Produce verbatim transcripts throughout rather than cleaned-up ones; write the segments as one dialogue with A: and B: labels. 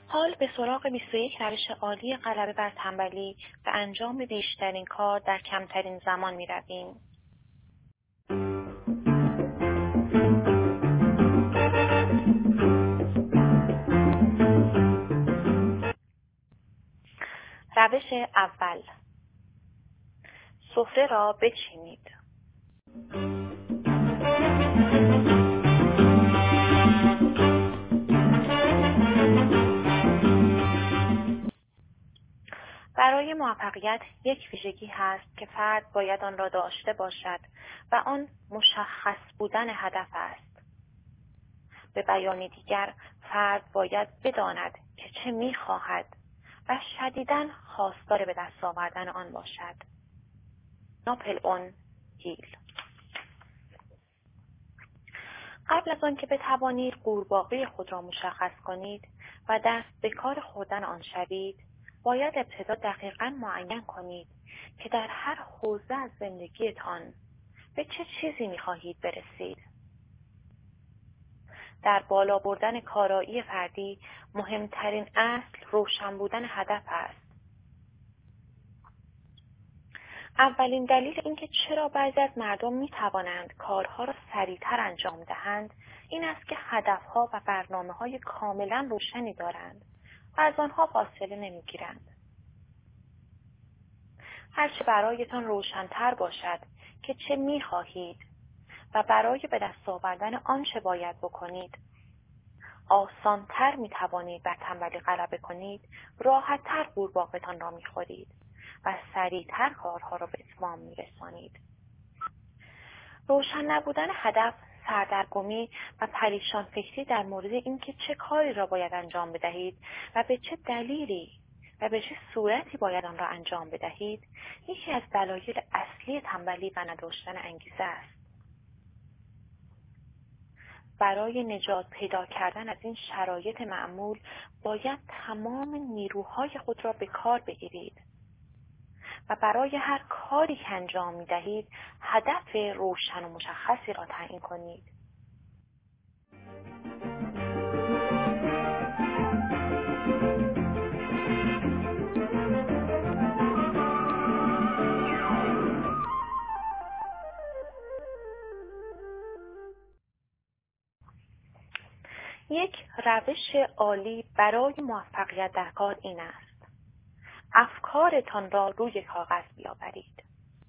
A: حال به سراغ بیست و یک روش عالی غلبه بر تنبلی و انجام بیشترین کار در کمترین زمان می رویم. روش اول، سفره را بچینید. برای موفقیت یک ویژگی هست که فرد باید آن را داشته باشد و آن مشخص بودن هدف است. به بیان دیگر، فرد باید بداند که چه می‌خواهد و شدیداً خواستار به دست آوردن آن باشد. ناپلئون هیل. قبل از آن که بتوانید قورباغه خود را مشخص کنید و دست به کار خوردن آن شوید، باید ابتدا دقیقاً معین کنید که در هر حوزه از زندگیتان به چه چیزی می‌خواهید برسید. در بالا بردن کارایی فردی، مهمترین اصل روشن بودن هدف است. اولین دلیل اینکه چرا بعضی از مردم می‌توانند کارها را سریعتر انجام دهند، این است که هدفها و برنامه‌های کاملاً روشنی دارند و از آنها فاصله نمی‌گیرند. هرچه برایتان روشن‌تر باشد که چه می‌خواهید و برای به دست آوردن آنچه باید بکنید، آسان‌تر می‌توانید بر تنبلی غلبه کنید، راحت‌تر قورباغه‌تان را می‌خورید و سریعتر کارها را به اتمام می‌رسانید. روشن نبودن هدف، سردرگمی و پریشان فکری در مورد اینکه چه کاری را باید انجام بدهید و به چه دلیلی و به چه صورتی باید آن را انجام بدهید، یکی از دلایل اصلی تنبلی و نداشتن انگیزه است. برای نجات پیدا کردن از این شرایط معمول، باید تمام نیروهای خود را به کار بگیرید و برای هر کاری که انجام می دهید، هدف روشن و مشخصی را تعیین کنید. یک روش عالی برای موفقیت در کار این است: افکارتان را روی کاغذ بیاورید.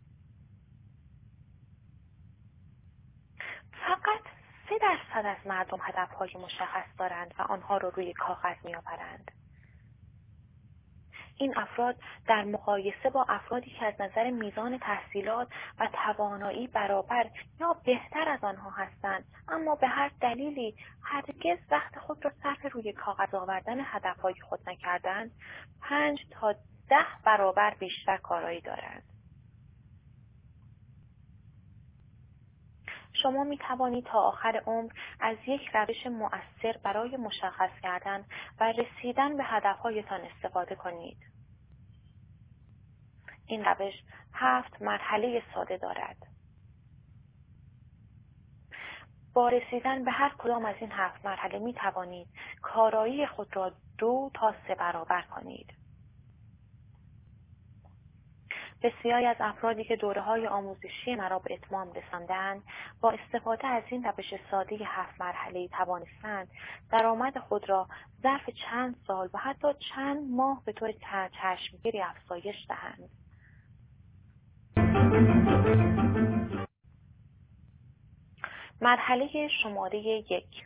A: فقط سه درصد از مردم هدفهای مشخص دارند و آنها را روی کاغذ میآورند. این افراد در مقایسه با افرادی که از نظر میزان تحصیلات و توانایی برابر یا بهتر از آنها هستند، اما به هر دلیلی هرگز وقت خود را صرف روی کاغذ آوردن هدفهای خود نکردند، پنج تا ده برابر بیشتر کارایی دارند. شما می توانید تا آخر عمر از یک روش مؤثر برای مشخص کردن و رسیدن به هدفهایتان استفاده کنید. این روش هفت مرحله ساده دارد. با رسیدن به هر کدام از این هفت مرحله می توانید کارایی خود را دو تا سه برابر کنید. بسیاری از افرادی که دوره‌های آموزشی مرا به اتمام رساندند، با استفاده از این روش ساده هفت مرحله‌ای توانستند درآمد خود را ظرف چند سال و حتی چند ماه به طور چشمگیری افزایش دهند. مرحله شماره یک: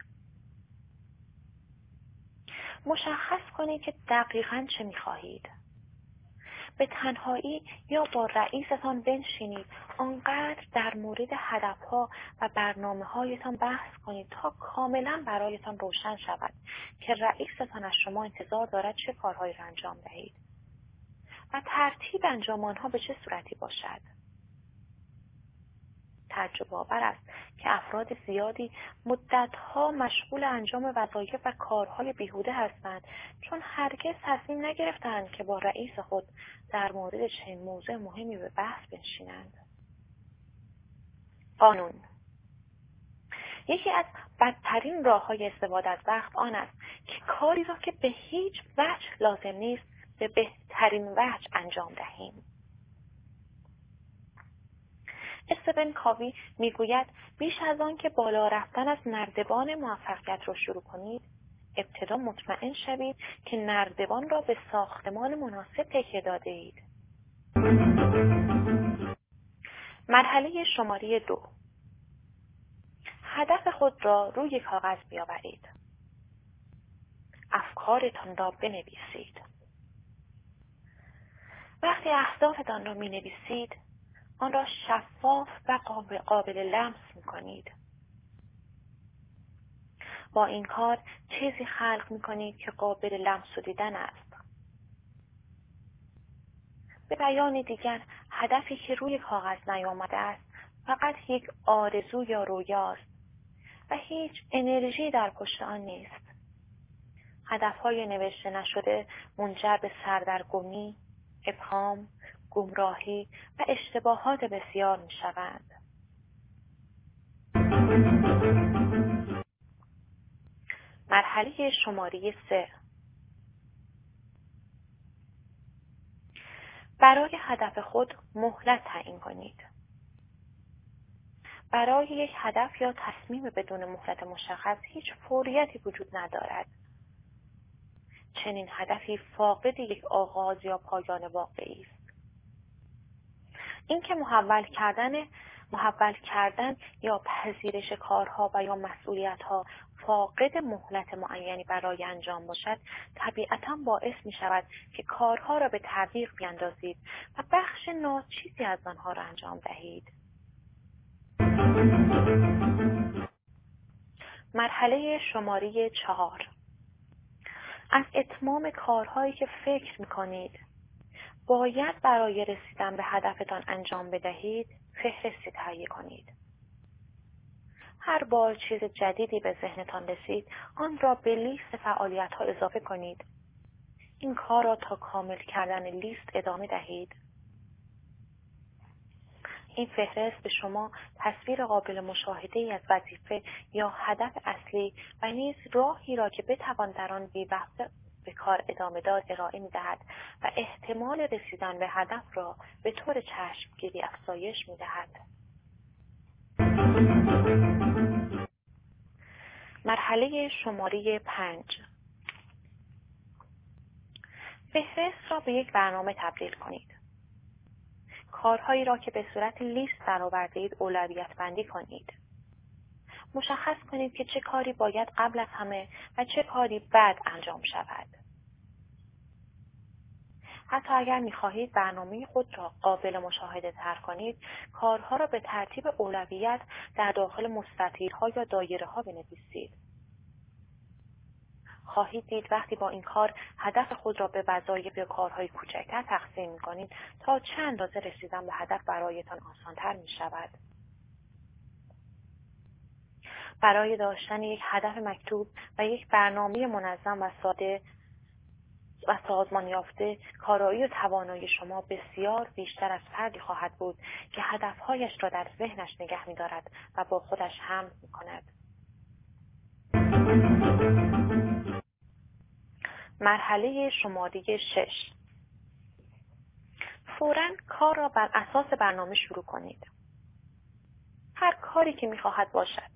A: مشخص کنید که دقیقاً چه می‌خواهید. به تنهایی یا با رئیستان بنشینید، آنقدر در مورد هدفها و برنامه‌هایتان بحث کنید تا کاملاً برایتان روشن شود که رئیستان از شما انتظار دارد چه کارهایی را انجام دهید و ترتیب انجام آنها به چه صورتی باشد. تعجب آور است که افراد زیادی مدتها مشغول انجام وظایف و کارهای بیهوده هستند، چون هرگز تصمیم نگرفتند که با رئیس خود در مورد چنین موضوع مهمی به بحث بنشینند. قانون: یکی از بدترین راه‌های استفاده از وقت آن است که کاری را که به هیچ وجه لازم نیست به بهترین وجه انجام دهیم. استفن کاوی میگوید بیش از آن که بالا رفتن از نردبان موفقیت را شروع کنید، ابتدا مطمئن شوید که نردبان را به ساختمان مناسب تکیه داده اید. مرحله شماره دو، هدف خود را روی کاغذ بیاورید. افکارتان را بنویسید. وقتی اهدافتان را می نویسید، آن را شفاف و قابل, قابل لمس می کنید. با این کار چیزی خلق می کنید که قابل لمس و دیدن است. به بیان دیگر، هدفی که روی کاغذ نیامده است فقط یک آرزو یا رویاست و هیچ انرژی در پشت آن نیست. هدفهای نوشته نشده منجر به سردرگمی، ابهام، گمراهی و اشتباهات بسیار می شوند. مرحله شماره سه، برای هدف خود مهلت تعیین کنید. برای یک هدف یا تصمیم بدون مهلت مشخص هیچ فوریتی وجود ندارد. چنین هدفی فاقد یک آغاز یا پایان واقعی است. اینکه محول کردن محول کردن یا پذیرش کارها و یا مسئولیت‌ها فاقد مهلت معینی برای انجام باشد، طبیعتاً باعث می شود که کارها را به تعویق بیاندازید و بخش ناچیزی از آنها را انجام دهید. مرحله شماره چهار، از اتمام کارهایی که فکر می کنید باید برای رسیدن به هدفتان انجام بدهید، فهرستی تهیه کنید. هر بار چیز جدیدی به ذهنتان رسید، آن را به لیست فعالیت‌ها اضافه کنید. این کار را تا کامل کردن لیست ادامه دهید. این فهرست به شما تصویر قابل مشاهده‌ای از وظیفه یا هدف اصلی و نیز راهی را که بتوان در آن بی‌وقفه به کار ادامه داد ارائه می‌دهد و احتمال رسیدن به هدف را به طور چشمگیری افزایش می‌دهد. مرحله شماره پنج، فهرست را به یک برنامه تبدیل کنید. کارهایی را که به صورت لیست درآورده‌اید اولویت بندی کنید. مشخص کنید که چه کاری باید قبل از همه و چه کاری بعد انجام شود. حتی اگر می‌خواهید برنامه خود را قابل مشاهده تر کنید، کارها را به ترتیب اولویت در داخل مستطیل‌ها یا دایره‌ها بنویسید. خواهید دید وقتی با این کار هدف خود را به وظایف یا کارهای کوچکتر تقسیم می‌کنید تا چه اندازه رسیدن به هدف برایتان آسان‌تر می‌شود. برای داشتن یک هدف مکتوب و یک برنامه منظم و ساده و سازمان یافته، کارایی و توانایی شما بسیار بیشتر از فردی خواهد بود که هدفهایش را در ذهنش نگه می‌دارد و با خودش حمل می‌کند. مرحله شماره شش، فوراً کار را بر اساس برنامه شروع کنید. هر کاری که می‌خواهد باشد.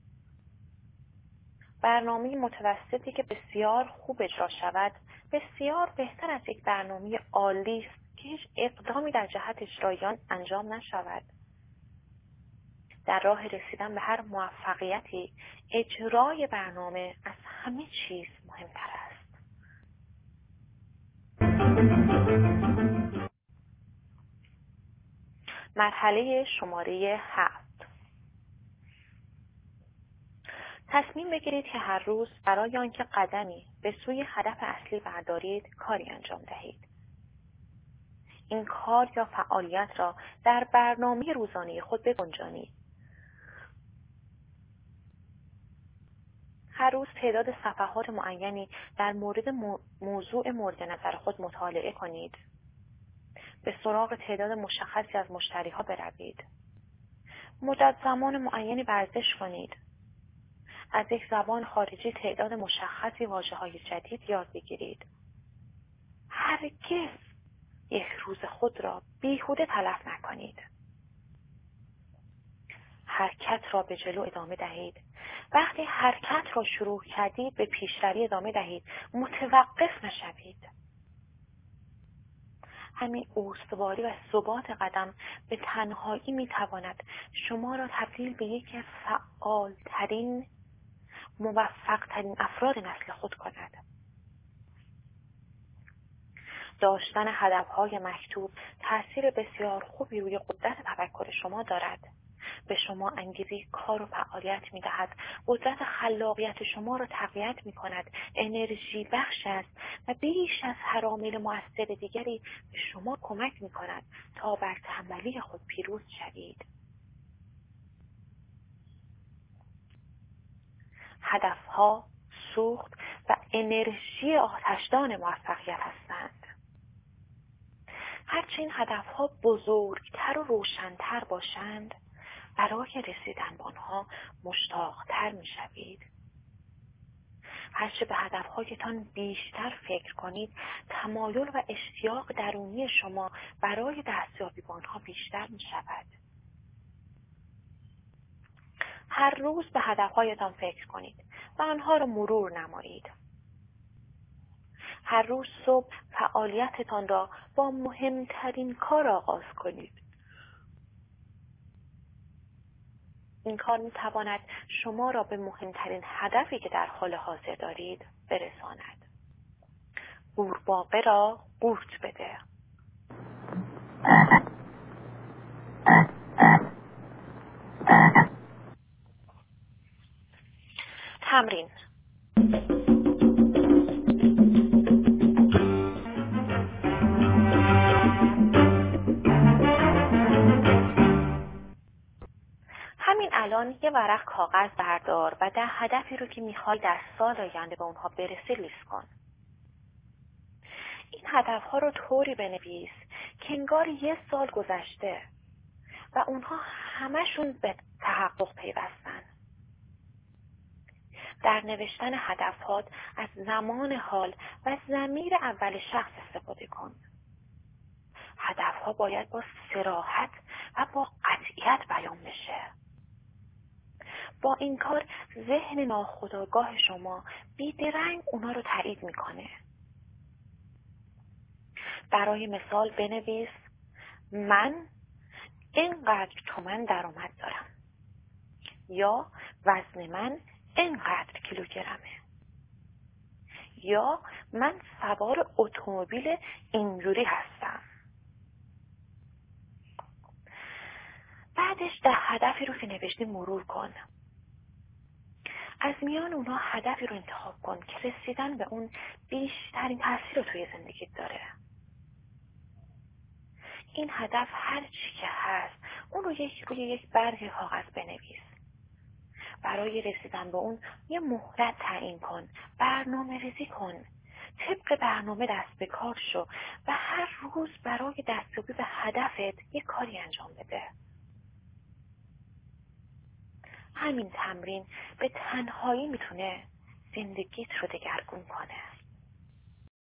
A: برنامه متوسطی که بسیار خوب اجرا شود، بسیار بهتر از یک برنامه عالی است که هیچ اقدامی در جهت اجرای آن انجام نشود. در راه رسیدن به هر موفقیتی، اجرای برنامه از همه چیز مهمتر است. مرحله شماره هفت، تصمیم بگیرید که هر روز برای آنکه قدمی به سوی هدف اصلی بردارید، کاری انجام دهید. این کار یا فعالیت را در برنامه روزانه خود بگنجانید. هر روز تعداد صفحات معینی در مورد موضوع مورد نظر خود مطالعه کنید. به سراغ تعداد مشخصی از مشتری‌ها بروید. مدت زمان معینی ورزش کنید. از یک زبان خارجی تعداد مشخصی واژه‌های جدید یاد بگیرید. هرگز یک روز خود را بیهوده تلف نکنید. حرکت را به جلو ادامه دهید. وقتی حرکت را شروع کردید به پیشروی ادامه دهید. متوقف نشوید. همین استواری و ثبات قدم به تنهایی میتواند شما را تبدیل به یکی از فعالترین، موفقترین افراد نسل خود کند. داشتن هدفهای مکتوب تأثیر بسیار خوبی روی قدرت تفکر شما دارد. به شما انگیزه کار و فعالیت می دهد. قدرت خلاقیت شما را تقویت می کند. انرژی بخش است و بیش از هر عامل مؤثر دیگری به شما کمک می کند تا بر تنبلی خود پیروز شوید. هدفها سوخت و انرژی آتشدان موفقیت هستند. هرچه این هدفها بزرگتر و روشن‌تر باشند، برای رسیدن به آنها مشتاق‌تر می‌شوید. هرچه به هدفهایتان بیشتر فکر کنید، تمایل و اشتیاق درونی شما برای دستیابی به آنها بیشتر می‌شود. هر روز به هدفهایتان فکر کنید و آنها را مرور نمایید. هر روز صبح فعالیتتان را با مهمترین کار آغاز کنید. این کار می‌تواند شما را به مهمترین هدفی که در حال حاضر دارید برساند. قورباغه را قورت بده. تمرین. همین الان یه ورق کاغذ بردار و ده هدفی رو که میخوای در سال آینده به اونها برسی لیست کن. این هدفها رو طوری بنویس که انگار یه سال گذشته و اونها همشون به تحقق پیوستن. در نوشتن هدفات از زمان حال و ضمیر اول شخص استفاده کن. هدفها باید با صراحت و با قطعیت بیان بشه. با این کار ذهن ناخودآگاه شما بیدرنگ اونا رو تایید میکنه. برای مثال بنویس من اینقدر تومن درآمد دارم یا وزن من اینقدر کیلوگرمه یا من سوار اتومبیل اینجوری هستم. بعدش ده هدفی رو که نوشتی مرور کن. از میان اونها هدفی رو انتخاب کن که رسیدن به اون بیشترین تاثیر رو توی زندگیت داره. این هدف هر چی که هست اون رو یک روی یک برگ کاغذ بنویس. برای رسیدن به اون یه مهلت تعیین کن. برنامه ریزی کن. طبق برنامه دست به کار شو و هر روز برای دستیابی به هدفت یک کاری انجام بده. همین تمرین به تنهایی میتونه زندگیت رو دگرگون کنه.